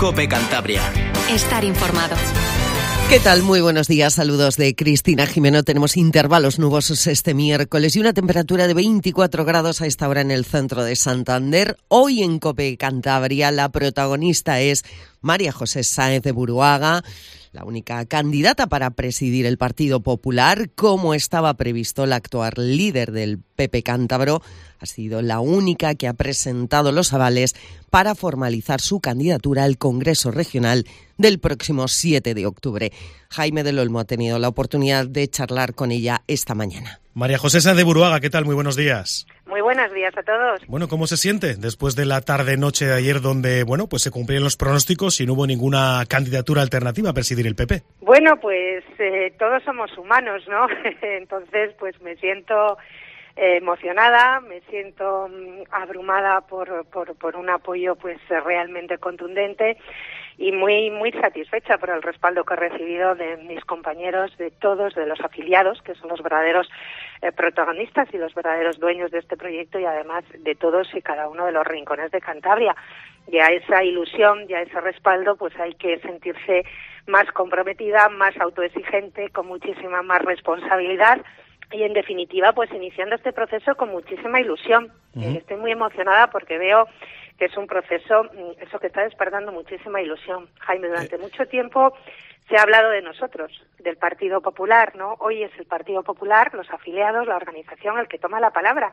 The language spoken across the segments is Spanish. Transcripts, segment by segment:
COPE Cantabria. Estar informado. ¿Qué tal? Muy buenos días, saludos de Cristina Jimeno. Tenemos intervalos nubosos este miércoles y una temperatura de 24 grados a esta hora en el centro de Santander. Hoy en COPE Cantabria la protagonista es María José Sáenz de Buruaga, la única candidata para presidir el Partido Popular. Como estaba previsto, la actual líder del PP cántabro ha sido la única que ha presentado los avales para formalizar su candidatura al Congreso Regional del próximo 7 de octubre. Jaime del Olmo ha tenido la oportunidad de charlar con ella esta mañana. María José Sáenz de Buruaga, ¿qué tal? Muy buenos días. Muy buenos días a todos. Bueno, ¿cómo se siente después de la tarde-noche de ayer donde, pues se cumplieron los pronósticos y no hubo ninguna candidatura alternativa a presidir el PP? Bueno, pues todos somos humanos, ¿no? Entonces, pues me siento emocionada, me siento abrumada por un apoyo pues realmente contundente y muy satisfecha por el respaldo que he recibido de mis compañeros, de todos, de los afiliados, que son los verdaderos protagonistas y los verdaderos dueños de este proyecto, y además de todos y cada uno de los rincones de Cantabria. Y a esa ilusión y a ese respaldo pues hay que sentirse más comprometida, más autoexigente, con muchísima más responsabilidad y, en definitiva, pues iniciando este proceso con muchísima ilusión. Estoy muy emocionada porque veo que es un proceso, eso que está despertando muchísima ilusión. Jaime, durante mucho tiempo se ha hablado de nosotros, del Partido Popular, ¿no? Hoy es el Partido Popular, los afiliados, la organización, el que toma la palabra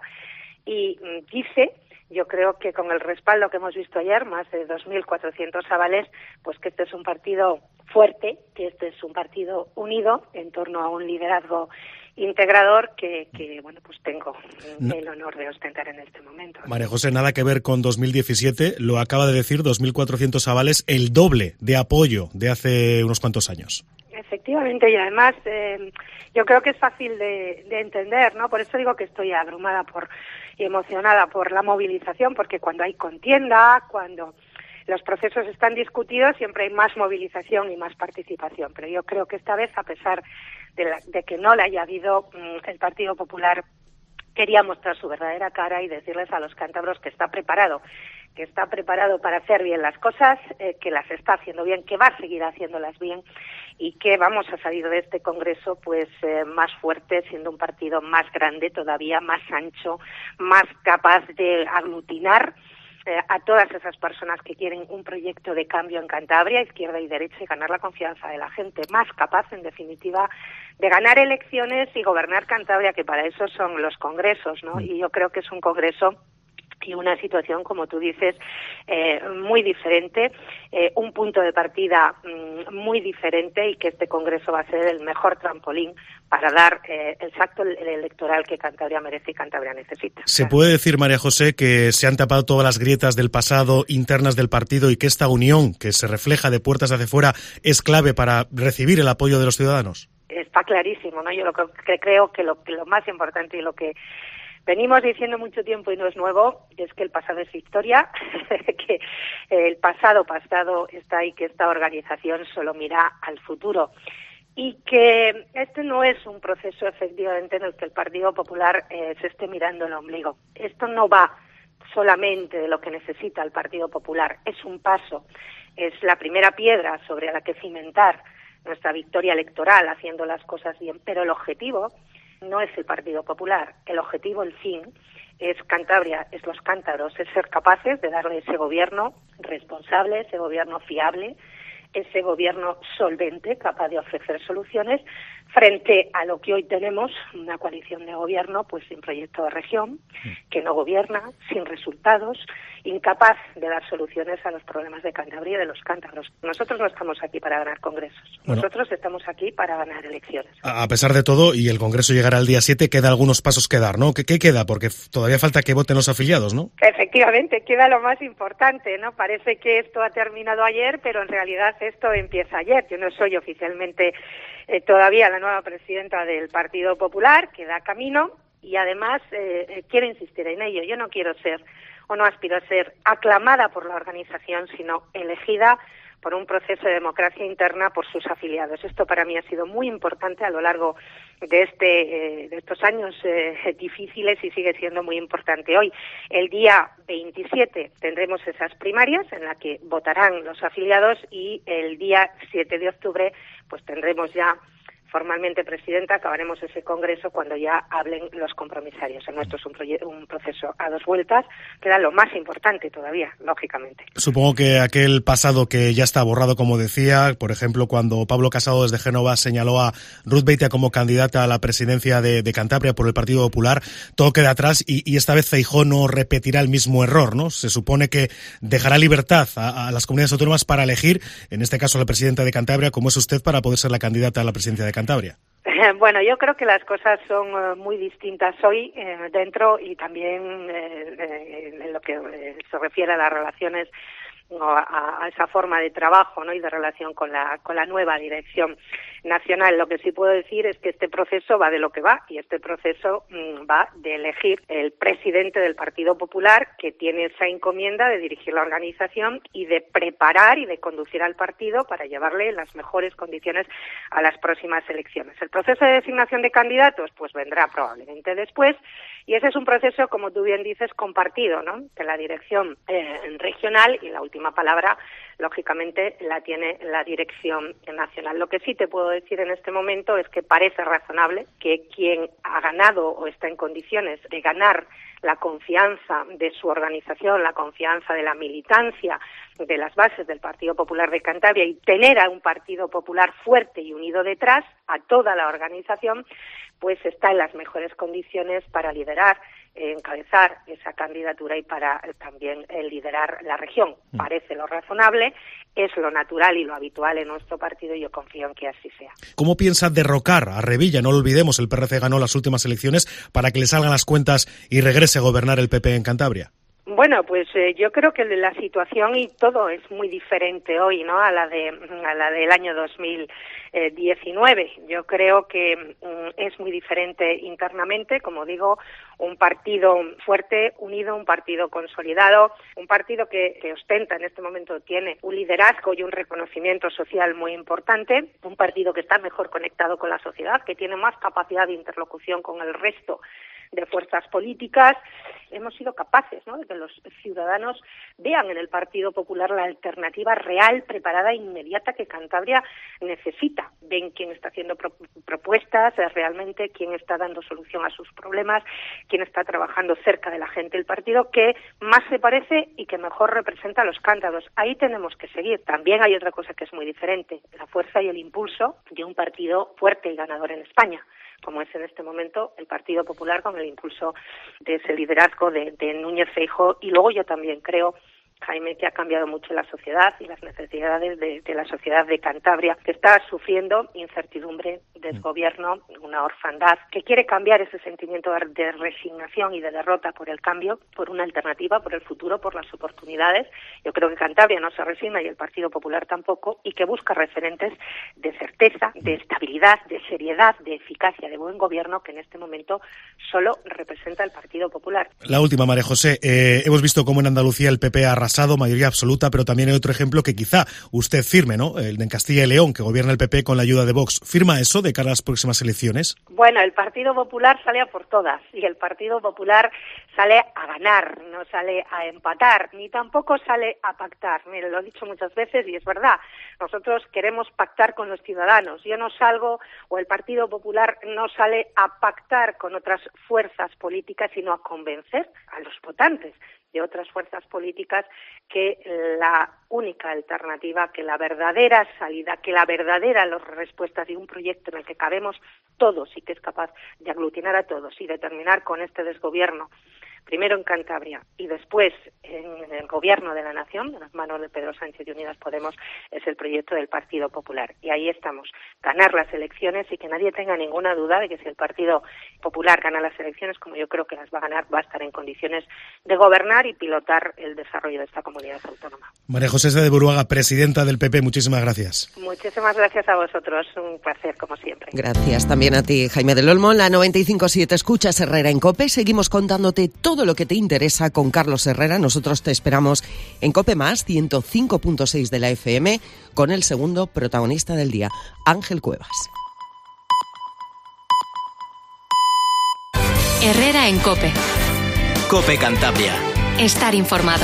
y dice, yo creo que con el respaldo que hemos visto ayer, más de 2.400 avales, pues que este es un partido fuerte, que este es un partido unido en torno a un liderazgo integrador que bueno, pues tengo el honor de ostentar en este momento. María José, nada que ver con 2017, lo acaba de decir, 2.400 avales, el doble de apoyo de hace unos cuantos años. Efectivamente, y además yo creo que es fácil de entender, ¿no? Por eso digo que estoy abrumada y emocionada por la movilización, porque cuando hay contienda, cuando los procesos están discutidos, siempre hay más movilización y más participación. Pero yo creo que esta vez, a pesar de que no le haya habido, el Partido Popular quería mostrar su verdadera cara y decirles a los cántabros que está preparado para hacer bien las cosas, que las está haciendo bien, que va a seguir haciéndolas bien y que vamos a salir de este congreso pues más fuerte, siendo un partido más grande todavía, más ancho, más capaz de aglutinar a todas esas personas que quieren un proyecto de cambio en Cantabria, izquierda y derecha, y ganar la confianza de la gente, más capaz, en definitiva, de ganar elecciones y gobernar Cantabria, que para eso son los congresos, ¿no? Y yo creo que es un congreso y una situación, como tú dices, muy diferente, un punto de partida muy diferente, y que este congreso va a ser el mejor trampolín para dar el salto electoral que Cantabria merece y Cantabria necesita. ¿Se puede decir, María José, que se han tapado todas las grietas del pasado internas del partido y que esta unión, que se refleja de puertas hacia fuera, es clave para recibir el apoyo de los ciudadanos? Está clarísimo, ¿no? Yo creo que lo más importante y lo que venimos diciendo mucho tiempo y no es nuevo, es que el pasado es historia, que el pasado está ahí, que esta organización solo mira al futuro y que este no es un proceso efectivamente en el que el Partido Popular se esté mirando el ombligo. Esto no va solamente de lo que necesita el Partido Popular, es un paso, es la primera piedra sobre la que cimentar nuestra victoria electoral haciendo las cosas bien, pero el objetivo no es el Partido Popular, el objetivo, el fin, es Cantabria, es los cántabros, es ser capaces de darle ese gobierno responsable, ese gobierno fiable, ese gobierno solvente, capaz de ofrecer soluciones frente a lo que hoy tenemos, una coalición de gobierno pues sin proyecto de región, que no gobierna, sin resultados, incapaz de dar soluciones a los problemas de Cantabria y de los cántabros. Nosotros no estamos aquí para ganar congresos, nosotros estamos aquí para ganar elecciones. A pesar de todo, y el congreso llegará el día 7, queda algunos pasos que dar, ¿no? ¿Qué queda? Porque todavía falta que voten los afiliados, ¿no? Efectivamente, queda lo más importante, ¿no? Parece que esto ha terminado ayer, pero en realidad esto empieza ayer. Yo no soy oficialmente todavía la nueva presidenta del Partido Popular, que da camino, y además quiero insistir en ello. Yo no quiero ser, o no aspiro a ser, aclamada por la organización, sino elegida por un proceso de democracia interna por sus afiliados. Esto para mí ha sido muy importante a lo largo de estos años difíciles y sigue siendo muy importante hoy. El día 27 tendremos esas primarias en las que votarán los afiliados y el día 7 de octubre pues tendremos ya formalmente presidenta, acabaremos ese congreso cuando ya hablen los compromisarios. El nuestro es un proceso a 2 vueltas, que era lo más importante todavía, lógicamente. Supongo que aquel pasado que ya está borrado, como decía, por ejemplo, cuando Pablo Casado desde Génova señaló a Ruth Beitia como candidata a la presidencia de Cantabria por el Partido Popular, todo queda atrás y esta vez Feijóo no repetirá el mismo error, ¿no? Se supone que dejará libertad a las comunidades autónomas para elegir, en este caso la presidenta de Cantabria, como es usted, para poder ser la candidata a la presidencia de Cantabria. Bueno, yo creo que las cosas son muy distintas hoy dentro y también en lo que se refiere a las relaciones a esa forma de trabajo, ¿no? Y de relación con la nueva dirección nacional. Lo que sí puedo decir es que este proceso va de lo que va y este proceso va de elegir el presidente del Partido Popular, que tiene esa encomienda de dirigir la organización y de preparar y de conducir al partido para llevarle las mejores condiciones a las próximas elecciones. El proceso de designación de candidatos pues vendrá probablemente después y ese es un proceso, como tú bien dices, compartido, ¿no? De la dirección regional y la última palabra, lógicamente, la tiene la dirección nacional. Lo que sí te puedo decir en este momento es que parece razonable que quien ha ganado o está en condiciones de ganar la confianza de su organización, la confianza de la militancia, de las bases del Partido Popular de Cantabria y tener a un Partido Popular fuerte y unido detrás, a toda la organización, pues está en las mejores condiciones para liderar, encabezar esa candidatura y para también liderar la región. Parece lo razonable, es lo natural y lo habitual en nuestro partido y yo confío en que así sea. ¿Cómo piensa derrocar a Revilla? No lo olvidemos, el PRC ganó las últimas elecciones para que le salgan las cuentas y regrese a gobernar el PP en Cantabria. Bueno, pues yo creo que la situación y todo es muy diferente hoy, ¿no? A la del año 2019. Yo creo que es muy diferente internamente, como digo, un partido fuerte, unido, un partido consolidado, un partido que ostenta en este momento, tiene un liderazgo y un reconocimiento social muy importante, un partido que está mejor conectado con la sociedad, que tiene más capacidad de interlocución con el resto de fuerzas políticas. Hemos sido capaces, ¿no?, de que los ciudadanos vean en el Partido Popular la alternativa real, preparada e inmediata que Cantabria necesita. Ven quién está haciendo propuestas, realmente quién está dando solución a sus problemas, quién está trabajando cerca de la gente. El partido que más se parece y que mejor representa a los cántabros. Ahí tenemos que seguir. También hay otra cosa que es muy diferente, la fuerza y el impulso de un partido fuerte y ganador en España, como es en este momento el Partido Popular, con el impulso de ese liderazgo de Núñez Feijóo. Y luego yo también creo, Jaime, que ha cambiado mucho la sociedad y las necesidades de la sociedad de Cantabria, que está sufriendo incertidumbre, desgobierno, una orfandad, que quiere cambiar ese sentimiento de resignación y de derrota por el cambio, por una alternativa, por el futuro, por las oportunidades. Yo creo que Cantabria no se resigna y el Partido Popular tampoco, y que busca referentes de certeza, de estabilidad, de seriedad, de eficacia, de buen gobierno, que en este momento solo representa el Partido Popular. La última, María José. Hemos visto cómo en Andalucía el PP ha arrasado, mayoría absoluta, pero también hay otro ejemplo que quizá usted firme, ¿no? El de Castilla y León, que gobierna el PP con la ayuda de Vox. ¿Firma eso de cara a las próximas elecciones? Bueno, el Partido Popular sale a por todas y el Partido Popular sale a ganar, no sale a empatar, ni tampoco sale a pactar. Mire, lo he dicho muchas veces y es verdad. Nosotros queremos pactar con los ciudadanos. Yo no salgo, o el Partido Popular no sale a pactar con otras fuerzas políticas, sino a convencer a los votantes de otras fuerzas políticas que la única alternativa, que la verdadera salida, que la verdadera respuesta de un proyecto en el que cabemos todos y que es capaz de aglutinar a todos y de terminar con este desgobierno, primero en Cantabria y después en el gobierno de la nación, en las manos de Pedro Sánchez y Unidas Podemos, es el proyecto del Partido Popular. Y ahí estamos, ganar las elecciones y que nadie tenga ninguna duda de que si el Partido Popular gana las elecciones, como yo creo que las va a ganar, va a estar en condiciones de gobernar y pilotar el desarrollo de esta comunidad autónoma. María José de Buruaga, presidenta del PP, muchísimas gracias. Muchísimas gracias a vosotros, un placer como siempre. Gracias también a ti, Jaime del Olmo. La 95.7 escuchas Herrera en COPE, seguimos contándote todo todo lo que te interesa con Carlos Herrera. Nosotros te esperamos en COPE+, 105.6 de la FM, con el segundo protagonista del día, Ángel Cuevas. Herrera en COPE. COPE Cantabria. Estar informado.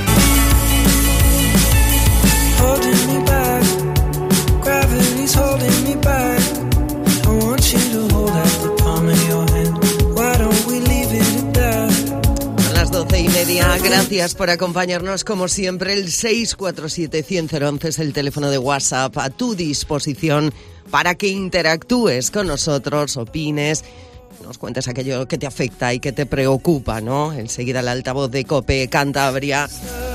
Son las 12:30. Gracias por acompañarnos como siempre. El 647-100-11 es el teléfono de WhatsApp a tu disposición para que interactúes con nosotros, opines, nos cuentes aquello que te afecta y que te preocupa, ¿no? Enseguida el altavoz de COPE Cantabria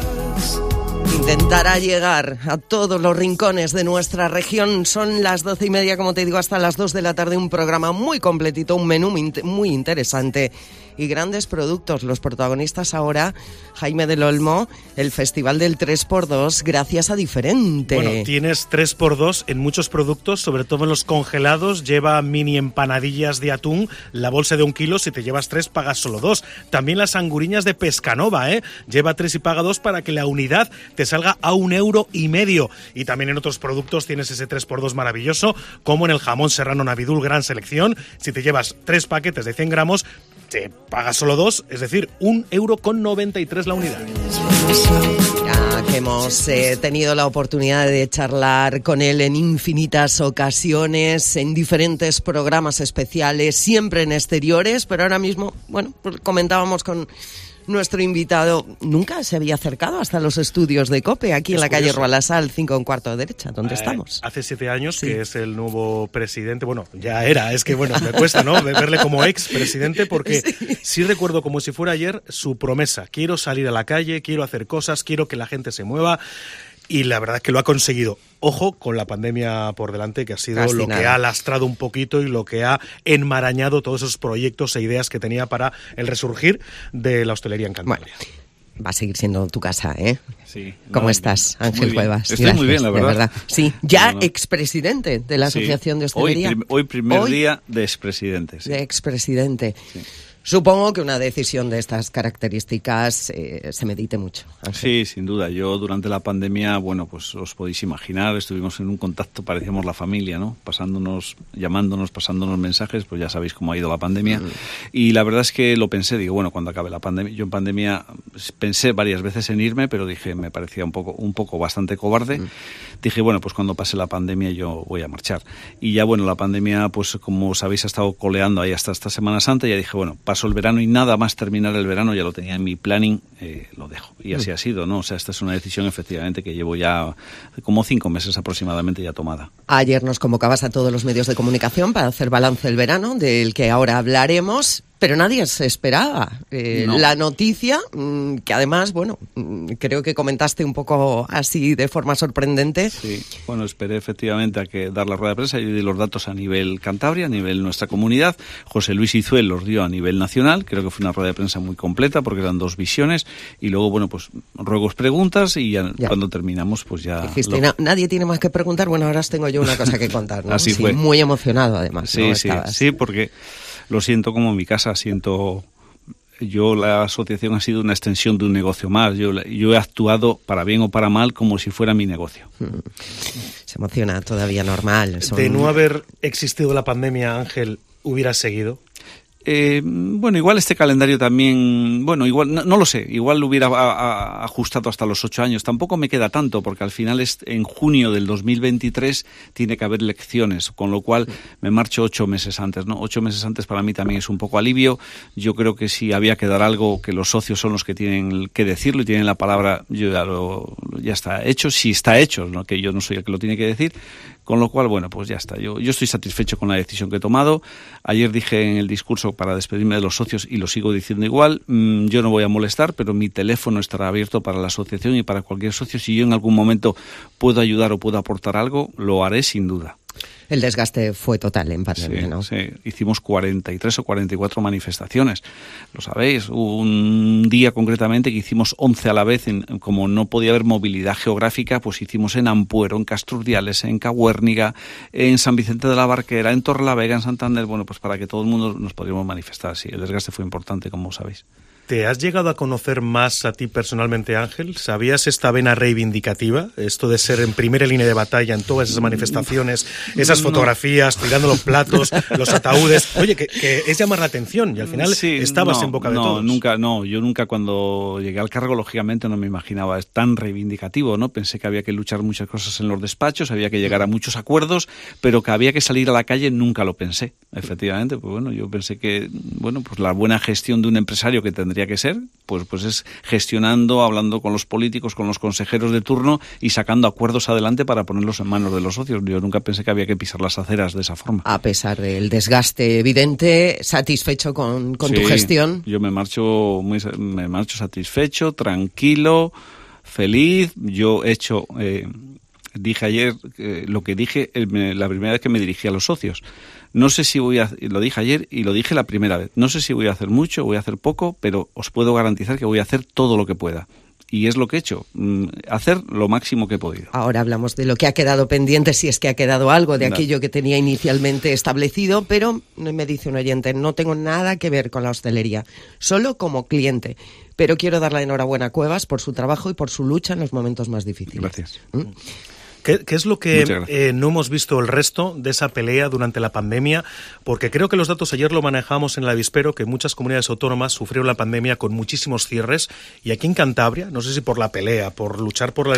intentará llegar a todos los rincones de nuestra región. Son las 12:30, como te digo, hasta las 2 de la tarde, un programa muy completito, un menú muy interesante y grandes productos. Los protagonistas ahora, Jaime del Olmo, el Festival del 3x2, gracias a Diferente. Bueno, tienes 3x2 en muchos productos, sobre todo en los congelados. Lleva mini empanadillas de atún, la bolsa de 1 kilo, si te llevas 3 pagas solo 2. También las anguriñas de Pescanova, lleva 3 y paga 2 para que la unidad te salga a 1,5 €. Y también en otros productos tienes ese 3x2 maravilloso, como en el jamón serrano Navidul, gran selección. Si te llevas 3 paquetes de 100 gramos, te pagas solo 2, es decir, 1,93 € la unidad. Ya que hemos tenido la oportunidad de charlar con él en infinitas ocasiones, en diferentes programas especiales, siempre en exteriores, pero ahora mismo, bueno, pues comentábamos con nuestro invitado, nunca se había acercado hasta los estudios de COPE, aquí en la calle Rualasal, 5 1/4 derecha, donde estamos. Hace 7 años que es el nuevo presidente, bueno, ya era, es que bueno, me cuesta, ¿no?, verle como ex presidente, porque sí recuerdo como si fuera ayer su promesa: quiero salir a la calle, quiero hacer cosas, quiero que la gente se mueva. Y la verdad es que lo ha conseguido. Ojo con la pandemia por delante, que ha sido lo que ha lastrado un poquito y lo que ha enmarañado todos esos proyectos e ideas que tenía para el resurgir de la hostelería en Cantabria. Bueno, va a seguir siendo tu casa, ¿eh? Sí. ¿Cómo estás, Ángel Cuevas? Estoy Gracias, muy bien, la verdad. Sí, ya expresidente de la Asociación de Hostelería. Hoy primer día de expresidente. Sí. De expresidente. Sí. Supongo que una decisión de estas características se medite mucho, Ángel. Sí, sin duda. Yo durante la pandemia, bueno, pues os podéis imaginar, estuvimos en un contacto, parecíamos la familia, ¿no? Llamándonos, pasándonos mensajes, pues ya sabéis cómo ha ido la pandemia. Y la verdad es que lo pensé, digo, bueno, cuando acabe la pandemia, yo en pandemia pensé varias veces en irme, pero dije, me parecía un poco bastante cobarde. Dije, bueno, pues cuando pase la pandemia yo voy a marchar. Y ya, bueno, la pandemia, pues como sabéis, ha estado coleando ahí hasta esta Semana Santa, y ya dije, bueno, pasó el verano y nada más terminar el verano, ya lo tenía en mi planning, lo dejo. Y así ha sido, ¿no? O sea, esta es una decisión efectivamente que llevo ya como 5 meses aproximadamente ya tomada. Ayer nos convocabas a todos los medios de comunicación para hacer balance del verano, del que ahora hablaremos, pero nadie se esperaba no. La noticia, que además, bueno, creo que comentaste un poco así de forma sorprendente. Sí, bueno, esperé efectivamente a que dar la rueda de prensa. Yo di los datos a nivel Cantabria, a nivel nuestra comunidad. José Luis Izuel los dio a nivel nacional. Creo que fue una rueda de prensa muy completa porque eran 2 visiones. Y luego, bueno, pues ruegos, preguntas, y ya. Cuando terminamos, pues ya... Dijiste, nadie tiene más que preguntar. Bueno, ahora os tengo yo una cosa que contar, ¿no? Así fue. Muy emocionado, además. Sí, ¿no? Sí, porque lo siento como mi casa, la asociación ha sido una extensión de un negocio más. Yo he actuado, para bien o para mal, como si fuera mi negocio. Se emociona todavía, normal. De no haber existido la pandemia, Ángel, ¿hubieras seguido? Bueno, igual este calendario también, bueno, igual, no lo sé, igual lo hubiera ajustado hasta los 8 años. Tampoco me queda tanto, porque al final en junio del 2023 tiene que haber elecciones, con lo cual me marcho 8 meses antes, ¿no? 8 meses antes para mí también es un poco alivio. Yo creo que si había que dar algo, que los socios son los que tienen que decirlo y tienen la palabra, ya está hecho, si está hecho, ¿no? Que yo no soy el que lo tiene que decir. Con lo cual, bueno, pues ya está. Yo estoy satisfecho con la decisión que he tomado. Ayer dije en el discurso para despedirme de los socios, y lo sigo diciendo igual, yo no voy a molestar, pero mi teléfono estará abierto para la asociación y para cualquier socio. Si yo en algún momento puedo ayudar o puedo aportar algo, lo haré sin duda. El desgaste fue total en pandemia, ¿no? Sí, hicimos 43 o 44 manifestaciones, lo sabéis. Un día concretamente que hicimos 11 a la vez, como no podía haber movilidad geográfica, pues hicimos en Ampuero, en Casturdiales, en Cahuérniga, en San Vicente de la Barquera, en Torrelavega, en Santander, bueno, pues para que todo el mundo nos podríamos manifestar. Sí, el desgaste fue importante, como sabéis. ¿Te has llegado a conocer más a ti personalmente, Ángel? ¿Sabías esta vena reivindicativa? Esto de ser en primera línea de batalla en todas esas manifestaciones, esas fotografías, tirando los platos, los ataúdes. Oye, que es llamar la atención y al final estabas en boca de todos. Yo nunca cuando llegué al cargo, lógicamente, no me imaginaba tan reivindicativo, ¿no? Pensé que había que luchar muchas cosas en los despachos, había que llegar a muchos acuerdos, pero que había que salir a la calle nunca lo pensé. Efectivamente, pues bueno, yo pensé que, bueno, pues la buena gestión de un empresario que tendría que ser, pues es gestionando, hablando con los políticos, con los consejeros de turno y sacando acuerdos adelante para ponerlos en manos de los socios. Yo nunca pensé que había que pisar las aceras de esa forma. A pesar del desgaste evidente, ¿satisfecho con tu gestión? Yo me marcho satisfecho, tranquilo, feliz. Yo he hecho, dije ayer lo que dije la primera vez que me dirigí a los socios. No sé si lo dije ayer y lo dije la primera vez, no sé si voy a hacer mucho, voy a hacer poco, pero os puedo garantizar que voy a hacer todo lo que pueda. Y es lo que he hecho, hacer lo máximo que he podido. Ahora hablamos de lo que ha quedado pendiente, si es que ha quedado algo de aquello que tenía inicialmente establecido, pero me dice un oyente, no tengo nada que ver con la hostelería, solo como cliente. Pero quiero dar la enhorabuena a Cuevas por su trabajo y por su lucha en los momentos más difíciles. Gracias. ¿Qué es lo que no hemos visto el resto de esa pelea durante la pandemia? Porque creo que los datos ayer lo manejamos en el avispero, que muchas comunidades autónomas sufrieron la pandemia con muchísimos cierres, y aquí en Cantabria, no sé si por la pelea, por luchar por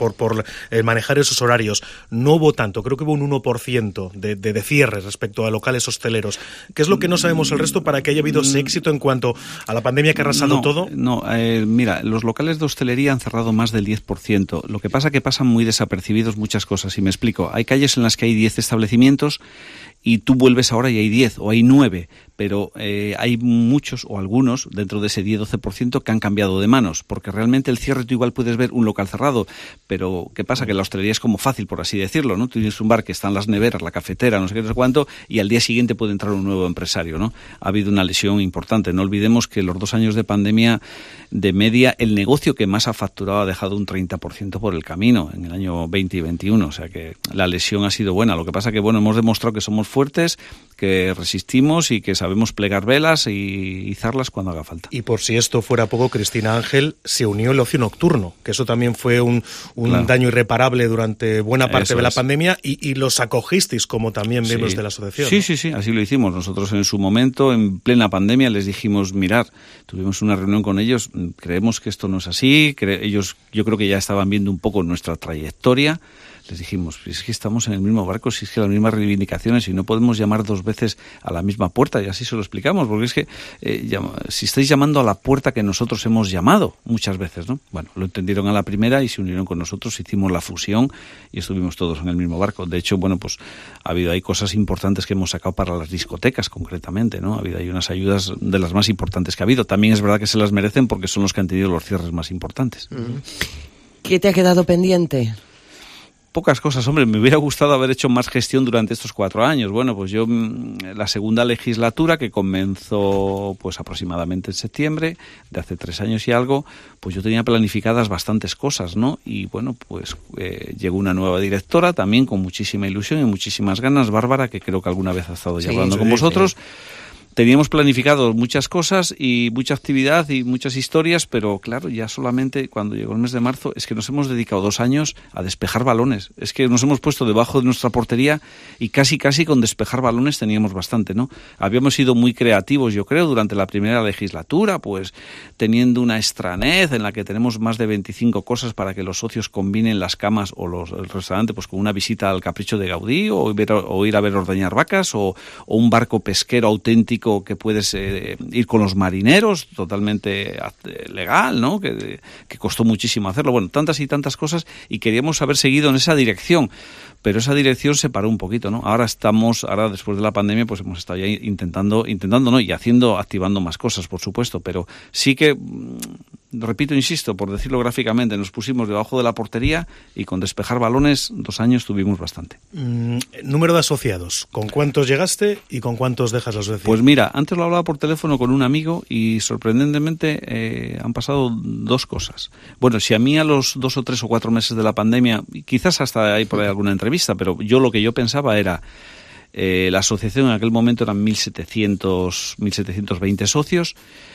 manejar esos horarios, no hubo tanto, creo que hubo un 1% de cierres respecto a locales hosteleros. ¿Qué es lo que no sabemos el resto para que haya habido ese éxito en cuanto a la pandemia que ha arrasado todo? Mira, los locales de hostelería han cerrado más del 10%. Lo que pasa que pasan muy desapercibidos muchas cosas, y me explico. Hay calles en las que hay 10 establecimientos y tú vuelves ahora y hay 10 o hay 9, pero hay muchos o algunos dentro de ese 10-12% que han cambiado de manos, porque realmente el cierre tú igual puedes ver un local cerrado, pero ¿qué pasa? Que la hostelería es como fácil, por así decirlo, ¿no? Tú tienes un bar que están las neveras, la cafetera, no sé qué, no sé cuánto, y al día siguiente puede entrar un nuevo empresario, ¿no? Ha habido una lesión importante. No olvidemos que los 2 años de pandemia, de media, el negocio que más ha facturado ha dejado un 30% por el camino en el año 20 y 21, o sea que la lesión ha sido buena. Lo que pasa que, bueno, hemos demostrado que somos fuertes, que resistimos y que sabemos plegar velas y izarlas cuando haga falta. Y por si esto fuera poco, Cristina Ángel, se unió el ocio nocturno, que eso también fue un daño irreparable durante buena parte de la pandemia, y los acogisteis como también miembros de la asociación. Sí, así lo hicimos. Nosotros en su momento, en plena pandemia, les dijimos, mirad, tuvimos una reunión con ellos, creemos que esto no es así, ellos yo creo que ya estaban viendo un poco nuestra trayectoria. Les dijimos, es que estamos en el mismo barco, si es que las mismas reivindicaciones, y no podemos llamar 2 veces a la misma puerta, y así se lo explicamos, porque es que si estáis llamando a la puerta que nosotros hemos llamado muchas veces, ¿no? Bueno, lo entendieron a la primera y se unieron con nosotros, hicimos la fusión y estuvimos todos en el mismo barco. De hecho, bueno, pues ha habido ahí cosas importantes que hemos sacado para las discotecas, concretamente, ¿no? Ha habido ahí unas ayudas de las más importantes que ha habido. También es verdad que se las merecen porque son los que han tenido los cierres más importantes. ¿Qué te ha quedado pendiente? Pocas cosas, hombre, me hubiera gustado haber hecho más gestión durante estos 4 años. Bueno, pues yo, la segunda legislatura, que comenzó pues aproximadamente en septiembre, de hace 3 años y algo, pues yo tenía planificadas bastantes cosas, ¿no? Y bueno, pues llegó una nueva directora, también con muchísima ilusión y muchísimas ganas, Bárbara, que creo que alguna vez ha estado ya hablando con vosotros. Sí. Teníamos planificado muchas cosas y mucha actividad y muchas historias, pero claro, ya solamente cuando llegó el mes de marzo es que nos hemos dedicado 2 años a despejar balones. Es que nos hemos puesto debajo de nuestra portería y casi con despejar balones teníamos bastante, ¿no? Habíamos sido muy creativos, yo creo, durante la primera legislatura, pues teniendo una extranet en la que tenemos más de 25 cosas para que los socios combinen las camas o el restaurante pues con una visita al Capricho de Gaudí o ir a ver ordeñar vacas o un barco pesquero auténtico que puedes ir con los marineros, totalmente legal, ¿no? Que costó muchísimo hacerlo. Bueno, tantas y tantas cosas, y queríamos haber seguido en esa dirección, pero esa dirección se paró un poquito, ¿no? Ahora después de la pandemia, pues hemos estado ya intentando, ¿no? Y activando más cosas, por supuesto, pero sí que, repito, insisto, por decirlo gráficamente, nos pusimos debajo de la portería y con despejar balones 2 años tuvimos bastante. Número de asociados, ¿con cuántos llegaste y con cuántos dejas la asociación? Pues mira, antes lo hablaba por teléfono con un amigo y sorprendentemente han pasado 2 cosas. Bueno, si a mí a los 2 o 3 o 4 meses de la pandemia, quizás hasta hay por ahí alguna entrevista, pero lo que yo pensaba era, la asociación en aquel momento eran 1.720 socios.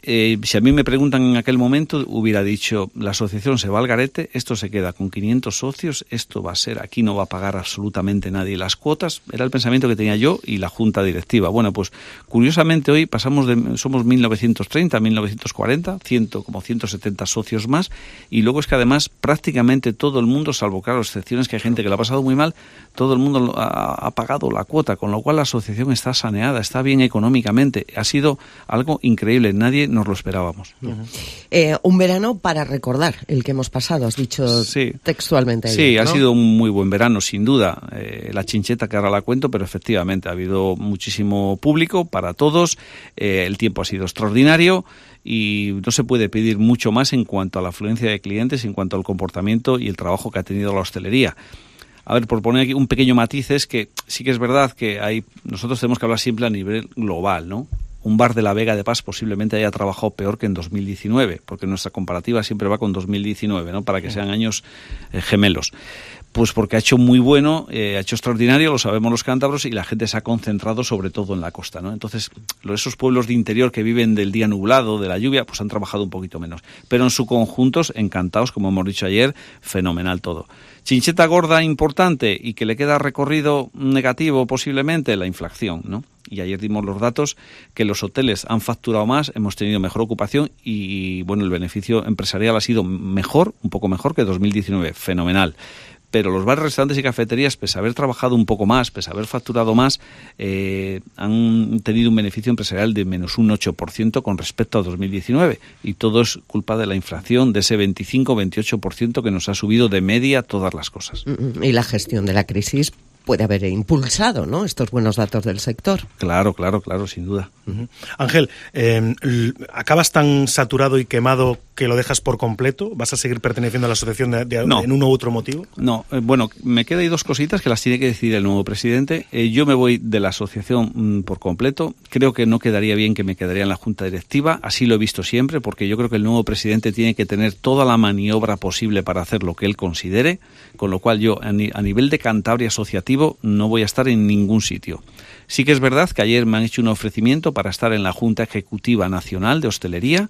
Si a mí me preguntan en aquel momento, hubiera dicho, la asociación se va al garete, esto se queda con 500 socios, esto va a ser, aquí no va a pagar absolutamente nadie las cuotas. Era el pensamiento que tenía yo y la junta directiva. Bueno, pues curiosamente hoy somos 1930, 1940, como 170 socios más, y luego es que además prácticamente todo el mundo, salvo claro excepciones que hay gente que lo ha pasado muy mal, todo el mundo ha pagado la cuota, con lo cual la asociación está saneada, está bien económicamente. Ha sido algo increíble, nadie nos lo esperábamos. Un verano para recordar el que hemos pasado, has dicho textualmente. Sí, ¿no? Ha sido un muy buen verano, sin duda. La chincheta que ahora la cuento, pero efectivamente ha habido muchísimo público para todos, el tiempo ha sido extraordinario y no se puede pedir mucho más en cuanto a la afluencia de clientes, en cuanto al comportamiento y el trabajo que ha tenido la hostelería. A ver, por poner aquí un pequeño matiz, es que sí que es verdad que nosotros tenemos que hablar siempre a nivel global, ¿no? Un bar de la Vega de Pas posiblemente haya trabajado peor que en 2019, porque nuestra comparativa siempre va con 2019, ¿no? Para que sean años gemelos. Pues porque ha hecho muy bueno, ha hecho extraordinario, lo sabemos los cántabros, y la gente se ha concentrado sobre todo en la costa, ¿no? Entonces, esos pueblos de interior que viven del día nublado, de la lluvia, pues han trabajado un poquito menos. Pero en su conjunto, encantados, como hemos dicho ayer, fenomenal todo. Chincheta gorda importante y que le queda recorrido negativo posiblemente, la inflación, ¿no? Y ayer dimos los datos que los hoteles han facturado más, hemos tenido mejor ocupación y bueno, el beneficio empresarial ha sido mejor, un poco mejor que 2019, fenomenal. Pero los bares, restaurantes y cafeterías, pese a haber trabajado un poco más, pese a haber facturado más, han tenido un beneficio empresarial de menos un 8% con respecto a 2019. Y todo es culpa de la inflación, de ese 25-28% que nos ha subido de media todas las cosas. Y la gestión de la crisis puede haber impulsado, ¿no?, estos buenos datos del sector. Claro, sin duda. Ángel, ¿acabas tan saturado y quemado que lo dejas por completo? ¿Vas a seguir perteneciendo a la asociación no. en uno u otro motivo? No, bueno, me quedan ahí dos cositas que las tiene que decidir el nuevo presidente. Yo me voy de la asociación por completo. Creo que no quedaría bien que me quedaría en la junta directiva. Así lo he visto siempre, porque yo creo que el nuevo presidente tiene que tener toda la maniobra posible para hacer lo que él considere, con lo cual yo, a nivel de Cantabria asociativo, no voy a estar en ningún sitio. Sí que es verdad que ayer me han hecho un ofrecimiento para estar en la Junta Ejecutiva Nacional de Hostelería,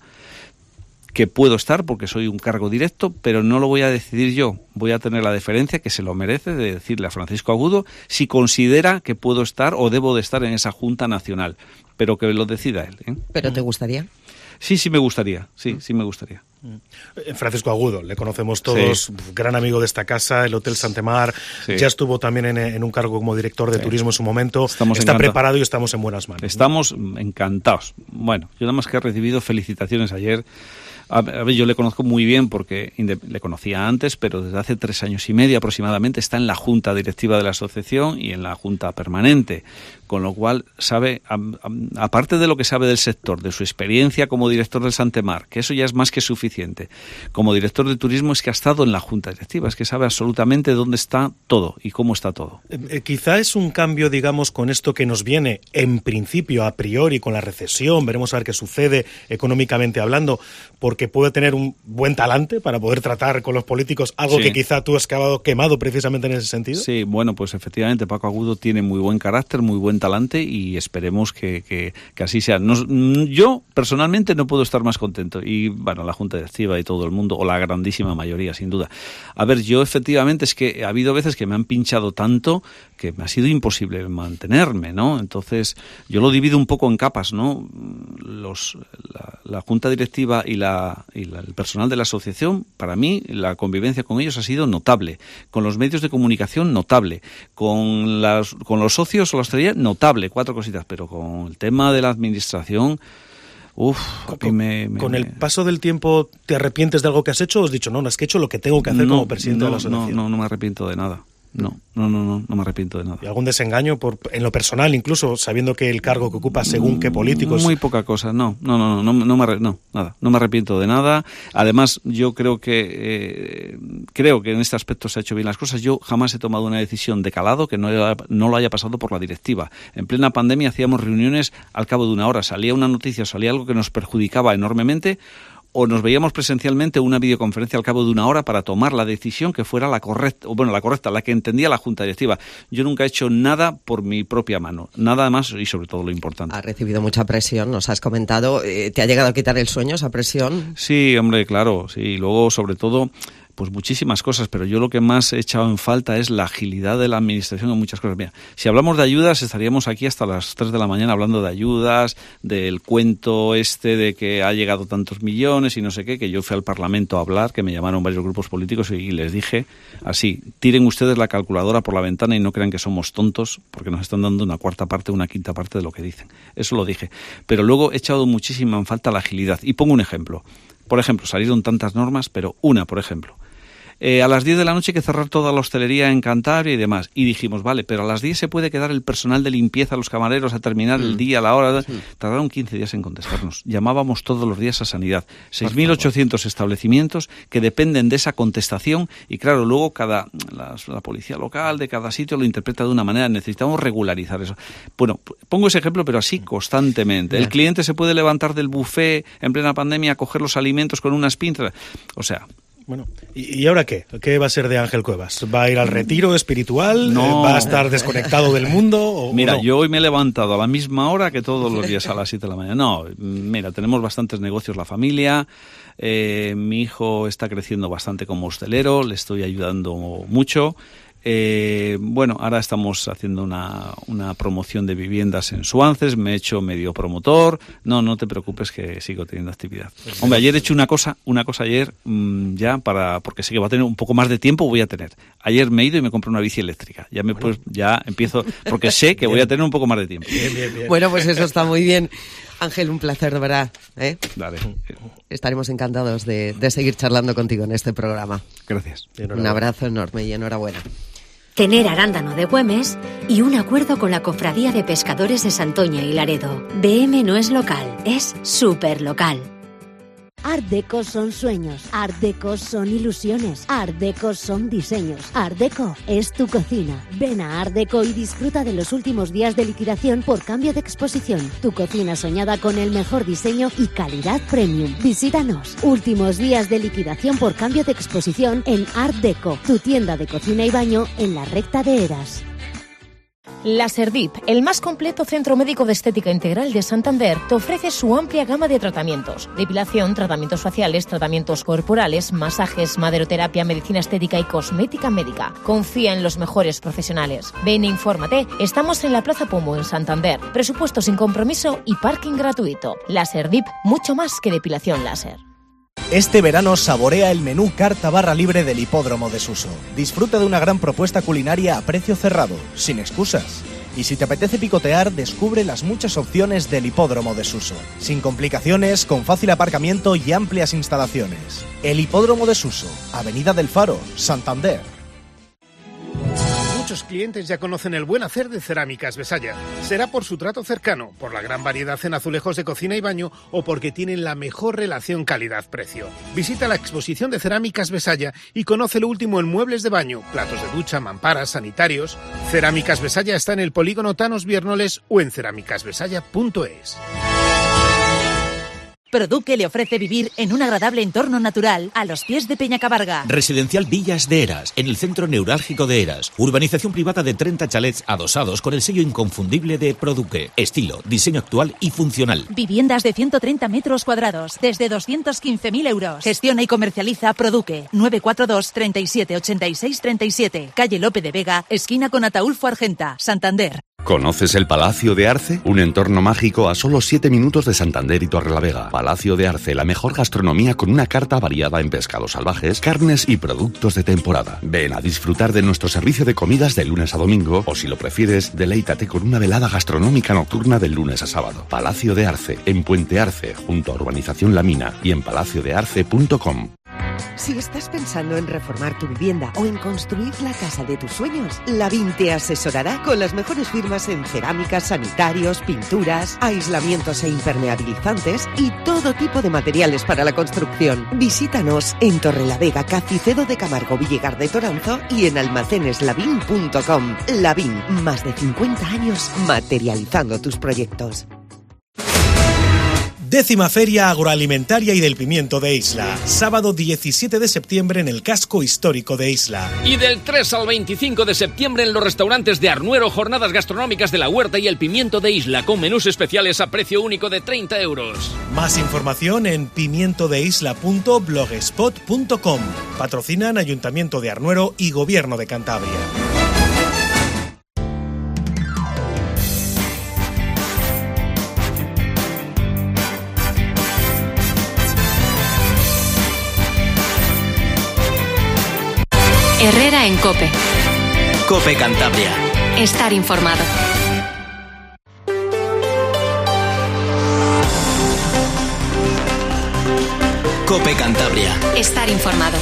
que puedo estar porque soy un cargo directo, pero no lo voy a decidir yo. Voy a tener la deferencia que se lo merece de decirle a Francisco Agudo si considera que puedo estar o debo de estar en esa Junta Nacional, pero que lo decida él, ¿eh? ¿Pero te gustaría? Sí me gustaría, sí me gustaría. Francisco Agudo, le conocemos todos, sí. Gran amigo de esta casa, el Hotel Santemar, sí. Ya estuvo también en un cargo como director de turismo en su momento, está preparado y estamos en buenas manos. Estamos encantados. Bueno, yo nada más que he recibido felicitaciones ayer. A ver, yo le conozco muy bien porque le conocía antes, pero desde hace 3 años y medio aproximadamente está en la junta directiva de la asociación y en la junta permanente, con lo cual sabe, aparte de lo que sabe del sector, de su experiencia como director del Santemar, que eso ya es más que suficiente, como director de turismo es que ha estado en la junta directiva, es que sabe absolutamente dónde está todo y cómo está todo. Quizá es un cambio, digamos, con esto que nos viene en principio, a priori, con la recesión, veremos a ver qué sucede económicamente hablando, porque puede tener un buen talante para poder tratar con los políticos, algo que quizá tú has quedado quemado precisamente en ese sentido. Sí, bueno, pues efectivamente Paco Agudo tiene muy buen carácter, muy buen talante y esperemos que así sea. Yo personalmente no puedo estar más contento y bueno, la Junta Directiva y todo el mundo, o la grandísima mayoría sin duda. A ver, yo efectivamente es que ha habido veces que me han pinchado tanto que me ha sido imposible mantenerme, ¿no? Entonces yo lo divido un poco en capas, ¿no? La Junta Directiva y el personal de la asociación, para mí la convivencia con ellos ha sido notable, con los medios de comunicación notable, con los socios o la hostelería notable, 4 cositas, pero con el tema de la administración, con el paso del tiempo, ¿te arrepientes de algo que has hecho o has dicho, no, es que he hecho lo que tengo que hacer como presidente de la asociación? No me arrepiento de nada. No me arrepiento de nada. ¿Y algún desengaño en lo personal, incluso sabiendo que el cargo que ocupa según qué políticos? Muy poca cosa, nada, no me arrepiento de nada. Además, yo creo que en este aspecto se ha hecho bien las cosas. Yo jamás he tomado una decisión de calado que no lo haya pasado por la directiva. En plena pandemia hacíamos reuniones al cabo de una hora, salía una noticia, salía algo que nos perjudicaba enormemente, o nos veíamos presencialmente una videoconferencia al cabo de una hora para tomar la decisión que fuera la correcta, la que entendía la Junta Directiva. Yo nunca he hecho nada por mi propia mano, nada más y sobre todo lo importante. Has recibido mucha presión, nos has comentado. ¿Te ha llegado a quitar el sueño esa presión? Sí, hombre, claro, sí. Y luego, sobre todo, pues muchísimas cosas, pero yo lo que más he echado en falta es la agilidad de la administración en muchas cosas. Mira, si hablamos de ayudas, estaríamos aquí hasta las 3 de la mañana hablando de ayudas, del cuento de que ha llegado tantos millones y no sé qué, que yo fui al Parlamento a hablar, que me llamaron varios grupos políticos y les dije así: tiren ustedes la calculadora por la ventana y no crean que somos tontos porque nos están dando una cuarta parte, una quinta parte de lo que dicen. Eso lo dije. Pero luego he echado muchísima en falta la agilidad. Y pongo un ejemplo. Por ejemplo, salieron tantas normas, pero una, por ejemplo. A las 10 de la noche hay que cerrar toda la hostelería en Cantabria y demás. Y dijimos, vale, pero a las 10 se puede quedar el personal de limpieza, los camareros, a terminar el día, a la hora. Tardaron 15 días en contestarnos. Llamábamos todos los días a Sanidad. 6.800 establecimientos que dependen de esa contestación y, claro, luego la policía local de cada sitio lo interpreta de una manera. Necesitamos regularizar eso. Bueno, pongo ese ejemplo, pero así constantemente. El cliente se puede levantar del buffet en plena pandemia a coger los alimentos con unas pinzas. O sea... Bueno, ¿y ahora qué? ¿Qué va a ser de Ángel Cuevas? ¿Va a ir al retiro espiritual? No. ¿Va a estar desconectado del mundo? Mira, no? Yo hoy me he levantado a la misma hora que todos los días a las 7 de la mañana. No, mira, tenemos bastantes negocios la familia. Mi hijo está creciendo bastante como hostelero, le estoy ayudando mucho. Bueno, ahora estamos haciendo una promoción de viviendas en Suances, me he hecho medio promotor. No te preocupes que sigo teniendo actividad. Hombre, ayer he hecho una cosa ayer porque sé que va a tener un poco más de tiempo, voy a tener. Ayer me he ido y me compré una bici eléctrica. Ya empiezo, porque sé que voy a tener un poco más de tiempo. Bien. Bueno, pues eso está muy bien. Ángel, un placer de verdad. Dale. Estaremos encantados de seguir charlando contigo en este programa. Gracias. Un abrazo enorme y enhorabuena. Tener arándano de Güemes y un acuerdo con la Cofradía de Pescadores de Santoña y Laredo. BM no es local, es súper local. Art Deco son sueños, Art Deco son ilusiones, Art Deco son diseños, Art Deco es tu cocina. Ven a Art Deco y disfruta de los últimos días de liquidación por cambio de exposición. Tu cocina soñada con el mejor diseño y calidad premium. Visítanos. Últimos días de liquidación por cambio de exposición en Art Deco, tu tienda de cocina y baño en la recta de Eras. Laserdip, el más completo centro médico de estética integral de Santander, te ofrece su amplia gama de tratamientos: depilación, tratamientos faciales, tratamientos corporales, masajes, maderoterapia, medicina estética y cosmética médica. Confía en los mejores profesionales. Ven e infórmate. Estamos en la Plaza Pombo, en Santander. Presupuesto sin compromiso y parking gratuito. Laserdip, mucho más que depilación láser. Este verano saborea el menú carta barra libre del Hipódromo de Suso. Disfruta de una gran propuesta culinaria a precio cerrado, sin excusas. Y si te apetece picotear, descubre las muchas opciones del Hipódromo de Suso. Sin complicaciones, con fácil aparcamiento y amplias instalaciones. El Hipódromo de Suso, Avenida del Faro, Santander. Muchos clientes ya conocen el buen hacer de Cerámicas Besaya. Será por su trato cercano, por la gran variedad en azulejos de cocina y baño o porque tienen la mejor relación calidad-precio. Visita la exposición de Cerámicas Besaya y conoce lo último en muebles de baño, platos de ducha, mamparas, sanitarios. Cerámicas Besaya está en el polígono Tanos Viernoles o en cerámicasbesaya.es. Produque le ofrece vivir en un agradable entorno natural a los pies de Peñacabarga. Residencial Villas de Eras, en el centro neurálgico de Eras. Urbanización privada de 30 chalets adosados con el sello inconfundible de Produque. Estilo, diseño actual y funcional. Viviendas de 130 metros cuadrados, desde 215.000 euros. Gestiona y comercializa Produque. 942 37 86 37. Calle Lope de Vega, esquina con Ataulfo Argenta, Santander. ¿Conoces el Palacio de Arce? Un entorno mágico a solo 7 minutos de Santander y Torrelavega. Palacio de Arce, la mejor gastronomía con una carta variada en pescados salvajes, carnes y productos de temporada. Ven a disfrutar de nuestro servicio de comidas de lunes a domingo o, si lo prefieres, deleítate con una velada gastronómica nocturna de lunes a sábado. Palacio de Arce, en Puente Arce, junto a Urbanización La Mina y en palaciodearce.com. Si estás pensando en reformar tu vivienda o en construir la casa de tus sueños, Lavín te asesorará con las mejores firmas en cerámicas, sanitarios, pinturas, aislamientos e impermeabilizantes y todo tipo de materiales para la construcción. Visítanos en Torrelavega, Cacicedo de Camargo, Villegar de Toranzo y en almaceneslavin.com. Lavín, más de 50 años materializando tus proyectos. 10ª Feria Agroalimentaria y del Pimiento de Isla, sábado 17 de septiembre en el casco histórico de Isla. Y del 3 al 25 de septiembre en los restaurantes de Arnuero, jornadas gastronómicas de la Huerta y el Pimiento de Isla, con menús especiales a precio único de 30 euros. Más información en pimientodeisla.blogspot.com. Patrocinan Ayuntamiento de Arnuero y Gobierno de Cantabria. Herrera en COPE. COPE Cantabria. Estar informado. COPE Cantabria. Estar informado.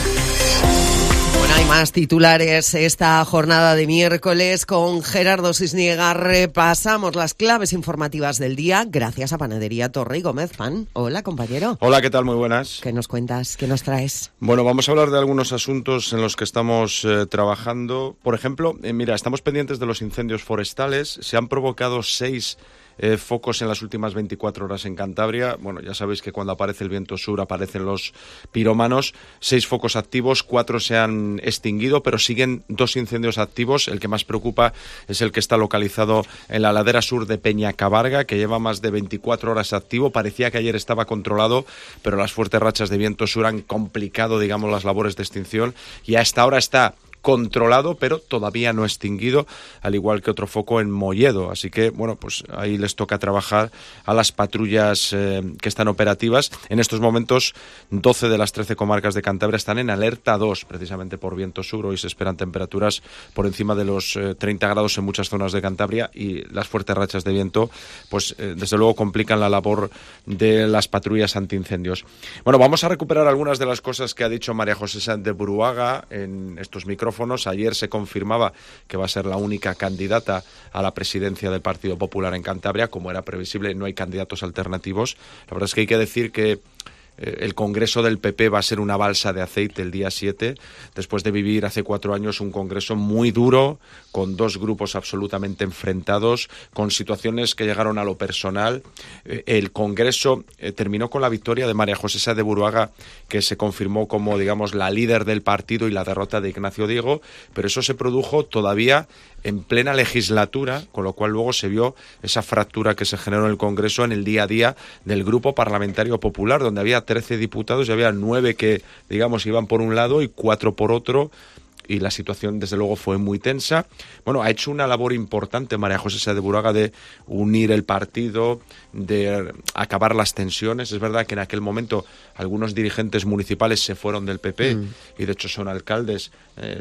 Bueno, hay más titulares esta jornada de miércoles. Con Gerardo Sisniega repasamos las claves informativas del día gracias a Panadería Torre y Gómez Pan. Hola, compañero. Hola, ¿qué tal? Muy buenas. ¿Qué nos cuentas? ¿Qué nos traes? Bueno, vamos a hablar de algunos asuntos en los que estamos trabajando. Por ejemplo, mira, estamos pendientes de los incendios forestales. Se han provocado 6 focos en las últimas 24 horas en Cantabria. Bueno, ya sabéis que cuando aparece el viento sur aparecen los pirómanos. 6 focos activos, 4 se han extinguido, pero siguen 2 incendios activos. El que más preocupa es el que está localizado en la ladera sur de Peñacabarga, que lleva más de 24 horas activo. Parecía que ayer estaba controlado, pero las fuertes rachas de viento sur han complicado, digamos, las labores de extinción, y a esta hora está controlado, pero todavía no extinguido, al igual que otro foco en Molledo. Así que, bueno, pues ahí les toca trabajar a las patrullas que están operativas. En estos momentos, 12 de las 13 comarcas de Cantabria están en alerta 2, precisamente por viento sur. Hoy se esperan temperaturas por encima de los 30 grados en muchas zonas de Cantabria, y las fuertes rachas de viento, pues desde luego complican la labor de las patrullas antiincendios. Bueno, vamos a recuperar algunas de las cosas que ha dicho María José Sáenz de Buruaga en estos micrófonos. Ayer se confirmaba que va a ser la única candidata a la presidencia del Partido Popular en Cantabria. Como era previsible, no hay candidatos alternativos. La verdad es que hay que decir que el Congreso del PP va a ser una balsa de aceite el día 7, después de vivir hace 4 años un Congreso muy duro, con 2 grupos absolutamente enfrentados, con situaciones que llegaron a lo personal. El Congreso terminó con la victoria de María José Sáenz de Buruaga, que se confirmó como, digamos, la líder del partido, y la derrota de Ignacio Diego, pero eso se produjo todavía en plena legislatura, con lo cual luego se vio esa fractura que se generó en el Congreso en el día a día del Grupo Parlamentario Popular, donde había 13 diputados y había 9 que, digamos, iban por un lado y 4 por otro, y la situación desde luego fue muy tensa. Bueno, ha hecho una labor importante María José Sáenz de Buruaga de unir el partido, de acabar las tensiones. Es verdad que en aquel momento algunos dirigentes municipales se fueron del PP y de hecho son alcaldes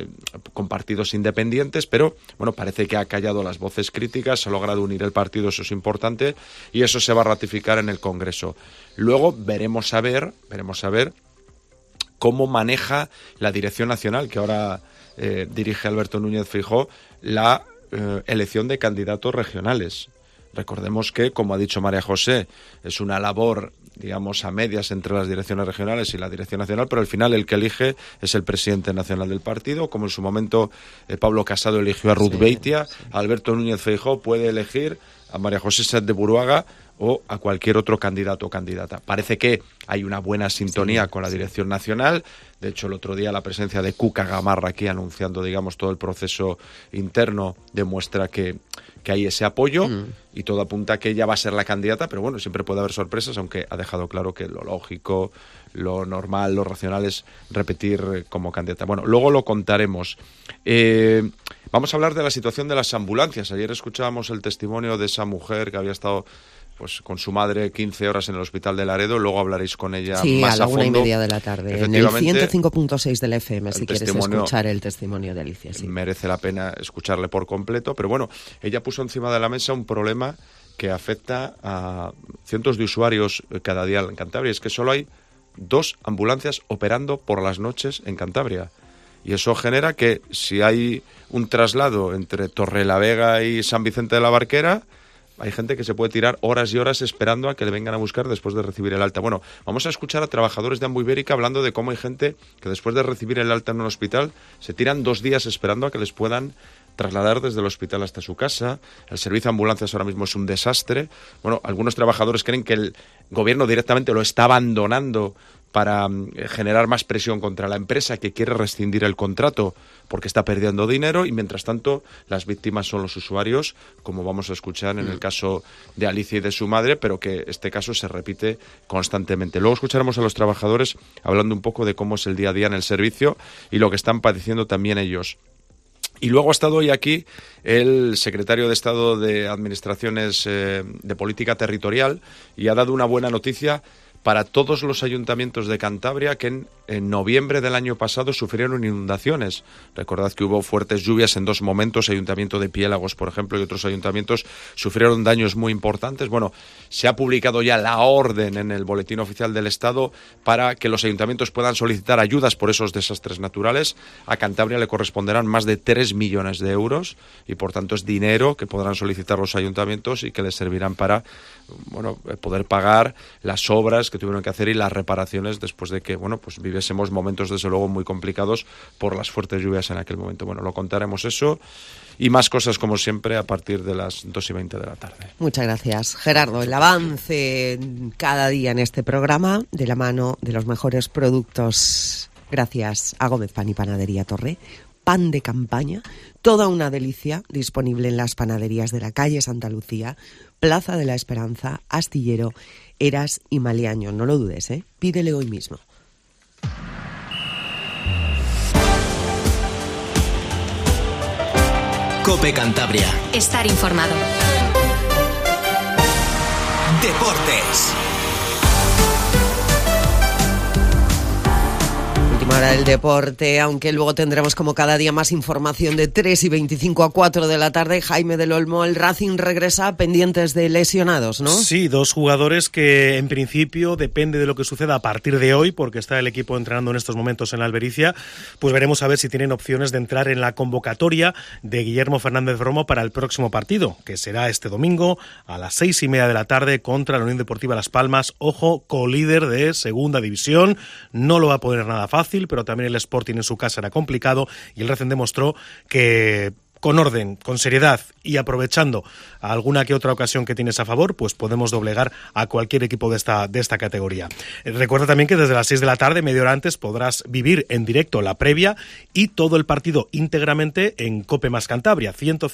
con partidos independientes, pero bueno, parece que ha callado las voces críticas, ha logrado unir el partido, eso es importante, y eso se va a ratificar en el Congreso. Luego veremos a ver cómo maneja la Dirección Nacional, que ahora dirige Alberto Núñez Feijóo, la elección de candidatos regionales. Recordemos que, como ha dicho María José, es una labor, digamos, a medias entre las direcciones regionales y la Dirección Nacional, pero al final el que elige es el presidente nacional del partido. Como en su momento Pablo Casado eligió a Ruth Beitia, Alberto Núñez Feijóo puede elegir a María José Sáenz de Buruaga o a cualquier otro candidato o candidata. Parece que hay una buena sintonía con la Dirección Nacional. De hecho, el otro día la presencia de Cuca Gamarra aquí anunciando, digamos, todo el proceso interno demuestra que hay ese apoyo y todo apunta a que ella va a ser la candidata, pero bueno, siempre puede haber sorpresas, aunque ha dejado claro que lo lógico, lo normal, lo racional es repetir como candidata. Bueno, luego lo contaremos. Vamos a hablar de la situación de las ambulancias. Ayer escuchábamos el testimonio de esa mujer que había estado pues con su madre 15 horas en el hospital de Laredo. Luego hablaréis con ella más a fondo. Sí, a la 1:30 de la tarde, en el 105.6 de la FM, si quieres escuchar el testimonio de Alicia. Sí. Merece la pena escucharle por completo, pero bueno, ella puso encima de la mesa un problema que afecta a cientos de usuarios cada día en Cantabria. Es que solo hay 2 ambulancias operando por las noches en Cantabria. Y eso genera que si hay un traslado entre Torrelavega y San Vicente de la Barquera, hay gente que se puede tirar horas y horas esperando a que le vengan a buscar después de recibir el alta. Bueno, vamos a escuchar a trabajadores de Ambuibérica hablando de cómo hay gente que después de recibir el alta en un hospital se tiran 2 días esperando a que les puedan trasladar desde el hospital hasta su casa. El servicio de ambulancias ahora mismo es un desastre. Bueno, algunos trabajadores creen que el gobierno directamente lo está abandonando para generar más presión contra la empresa que quiere rescindir el contrato porque está perdiendo dinero, y mientras tanto las víctimas son los usuarios, como vamos a escuchar en el caso de Alicia y de su madre, pero que este caso se repite constantemente. Luego escucharemos a los trabajadores hablando un poco de cómo es el día a día en el servicio y lo que están padeciendo también ellos. Y luego ha estado hoy aquí el secretario de Estado de Administraciones de Política Territorial y ha dado una buena noticia para todos los ayuntamientos de Cantabria que en noviembre del año pasado sufrieron inundaciones. Recordad que hubo fuertes lluvias en 2 momentos, Ayuntamiento de Piélagos, por ejemplo, y otros ayuntamientos sufrieron daños muy importantes. Bueno, se ha publicado ya la orden en el Boletín Oficial del Estado para que los ayuntamientos puedan solicitar ayudas por esos desastres naturales. A Cantabria le corresponderán más de 3 millones de euros y, por tanto, es dinero que podrán solicitar los ayuntamientos y que les servirán para poder pagar las obras que tuvieron que hacer y las reparaciones después de que viviésemos momentos desde luego muy complicados por las fuertes lluvias en aquel momento. Bueno, lo contaremos eso y más cosas como siempre a partir de las 2:20 de la tarde. Muchas gracias, Gerardo. El avance cada día en este programa de la mano de los mejores productos gracias a Gómez Pan y Panadería Torre. Pan de campaña, toda una delicia, disponible en las panaderías de la calle Santa Lucía, Plaza de la Esperanza, Astillero, Eras y Maliaño. No lo dudes, pídele hoy mismo. COPE Cantabria. Estar informado. Deportes. Última hora del deporte, aunque luego tendremos como cada día más información de 3:25 a 4 de la tarde. Jaime del Olmo, el Racing regresa pendientes de lesionados, ¿no? Sí, 2 jugadores que en principio depende de lo que suceda a partir de hoy, porque está el equipo entrenando en estos momentos en la Albericia, pues veremos a ver si tienen opciones de entrar en la convocatoria de Guillermo Fernández Romo para el próximo partido, que será este domingo a las 6:30 de la tarde contra la Unión Deportiva Las Palmas. Ojo, colíder de segunda división, no lo va a poner nada fácil, pero también el Sporting en su casa era complicado y el Racing demostró que con orden, con seriedad y aprovechando alguna que otra ocasión que tienes a favor, pues podemos doblegar a cualquier equipo de esta categoría. Recuerda también que desde las 6 de la tarde, media hora antes, podrás vivir en directo la previa y todo el partido íntegramente en COPE más Cantabria,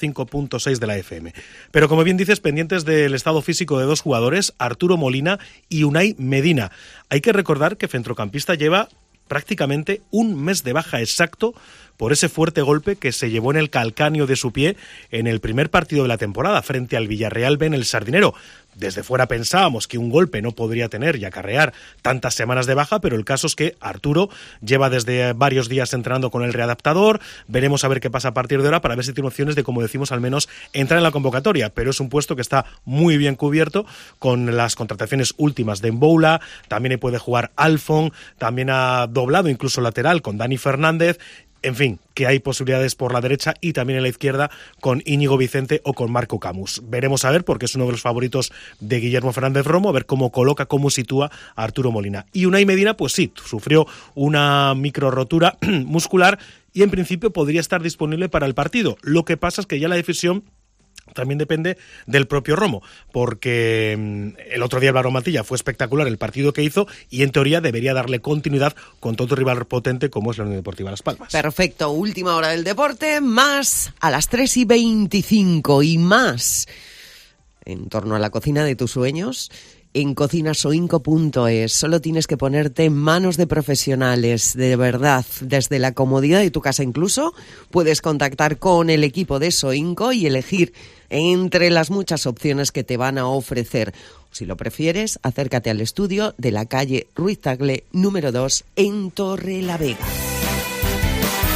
105.6 de la FM. Pero como bien dices, pendientes del estado físico de 2 jugadores, Arturo Molina y Unai Medina. Hay que recordar que centrocampista lleva prácticamente un mes de baja exacto por ese fuerte golpe que se llevó en el calcáneo de su pie en el primer partido de la temporada frente al Villarreal B en el Sardinero. Desde fuera pensábamos que un golpe no podría tener y acarrear tantas semanas de baja, pero el caso es que Arturo lleva desde varios días entrenando con el readaptador. Veremos a ver qué pasa a partir de ahora para ver si tiene opciones de, como decimos, al menos entrar en la convocatoria, pero es un puesto que está muy bien cubierto con las contrataciones últimas de Mboula. También puede jugar Alfon, también ha doblado incluso lateral con Dani Fernández. En fin, que hay posibilidades por la derecha y también en la izquierda con Íñigo Vicente o con Marco Camus. Veremos a ver, porque es uno de los favoritos de Guillermo Fernández Romo, a ver cómo coloca, cómo sitúa a Arturo Molina. Y Unai Medina, pues sí, sufrió una micro rotura muscular y en principio podría estar disponible para el partido. Lo que pasa es que ya la decisión también depende del propio Romo, porque el otro día Álvaro Matilla fue espectacular el partido que hizo y en teoría debería darle continuidad con todo rival potente como es la Unión Deportiva Las Palmas. Perfecto, última hora del deporte, más a las 3:25 y más en torno a la cocina de tus sueños. En cocinasoinco.es. Solo tienes que ponerte en manos de profesionales, de verdad, desde la comodidad de tu casa incluso. Puedes contactar con el equipo de Soinco y elegir entre las muchas opciones que te van a ofrecer. Si lo prefieres, acércate al estudio de la calle Ruiz Tagle, número 2, en Torrelavega.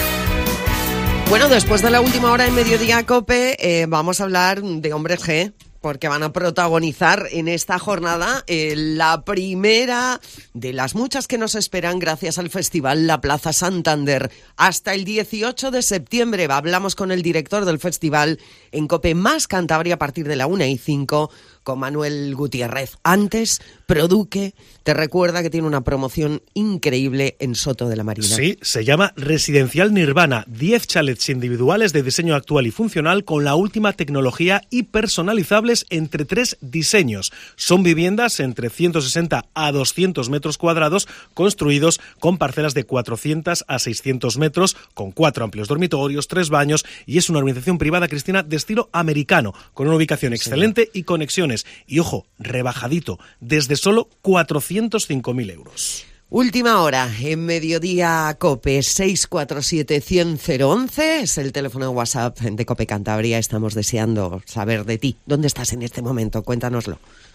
Bueno, después de la última hora en Mediodía COPE, vamos a hablar de Hombres G, porque van a protagonizar en esta jornada la primera de las muchas que nos esperan gracias al Festival La Plaza Santander. Hasta el 18 de septiembre hablamos con el director del festival en COPE Más Cantabria a partir de la 1:05 con Manuel Gutiérrez. Antes, Produque te recuerda que tiene una promoción increíble en Soto de la Marina. Sí, se llama Residencial Nirvana. 10 chalets individuales de diseño actual y funcional con la última tecnología y personalizables entre 3 diseños. Son viviendas entre 160 a 200 metros cuadrados construidos con parcelas de 400 a 600 metros, con 4 amplios dormitorios, 3 baños y es una organización privada, Cristina, de estilo americano, con una ubicación excelente y conexiones. Y ojo, rebajadito, desde solo 405.000 euros. Última hora, en Mediodía COPE, 647-100-011, es el teléfono de WhatsApp de COPE Cantabria. Estamos deseando saber de ti. ¿Dónde estás en este momento? Cuéntanoslo.